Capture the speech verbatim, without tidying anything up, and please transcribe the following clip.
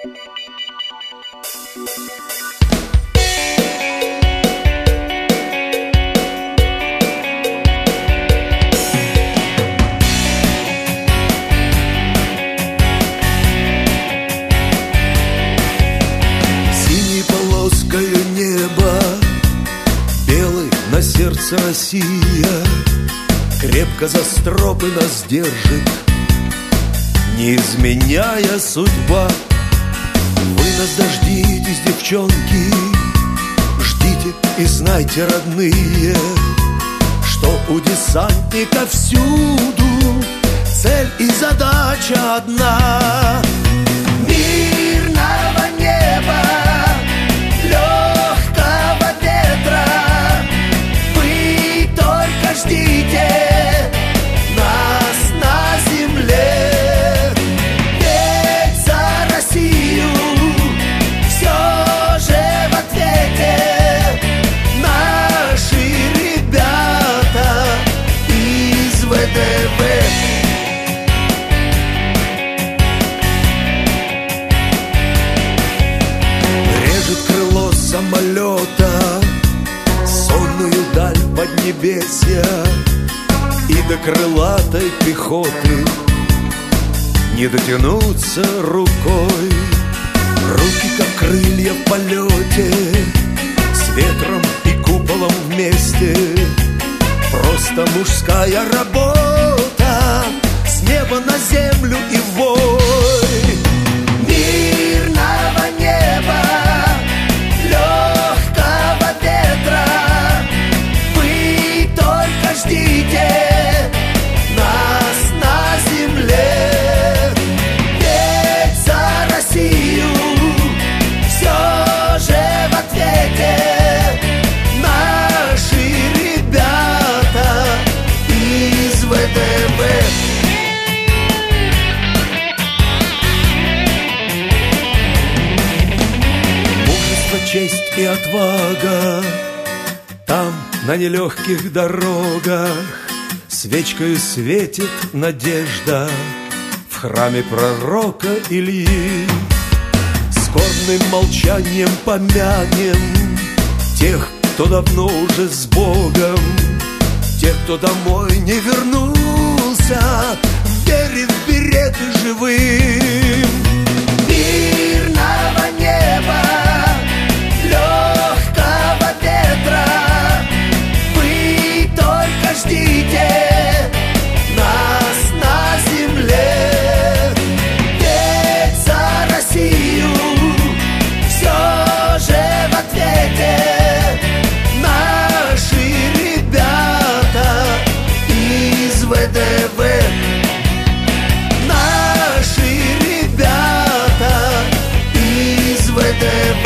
Сердце Россия крепко за стропы нас держит, не изменяя судьба. Вы нас дождитесь, девчонки, ждите и знайте, родные, что у десантника всюду цель и задача одна. Мирного неба, легкого ветра, ждите нас на земле, ведь за Россию все же в ответе наши ребята из ВДВ. Режет крыло самолета сонную даль поднебесья, и до крылатой пехоты не дотянуться рукой. Руки, как крылья в полете, с ветром и куполом вместе. Просто мужская работа, с неба на землю и вой. Мирного неба, легкого ветра, ждите нас на земле, ведь за Россию все же в ответе наши ребята из ВДВ. Мужество, честь и отвага там, на нелегких дорогах, свечкою светит надежда в храме пророка Ильи. Скорбным молчанием помянем тех, кто давно уже с Богом, тех, кто домой не вернулся, верив в береты живым. Мирного неба, легкого ветра, ждите нас на земле, ведь за Россию все же в ответе наши ребята из ВДВ. Наши ребята из ВДВ.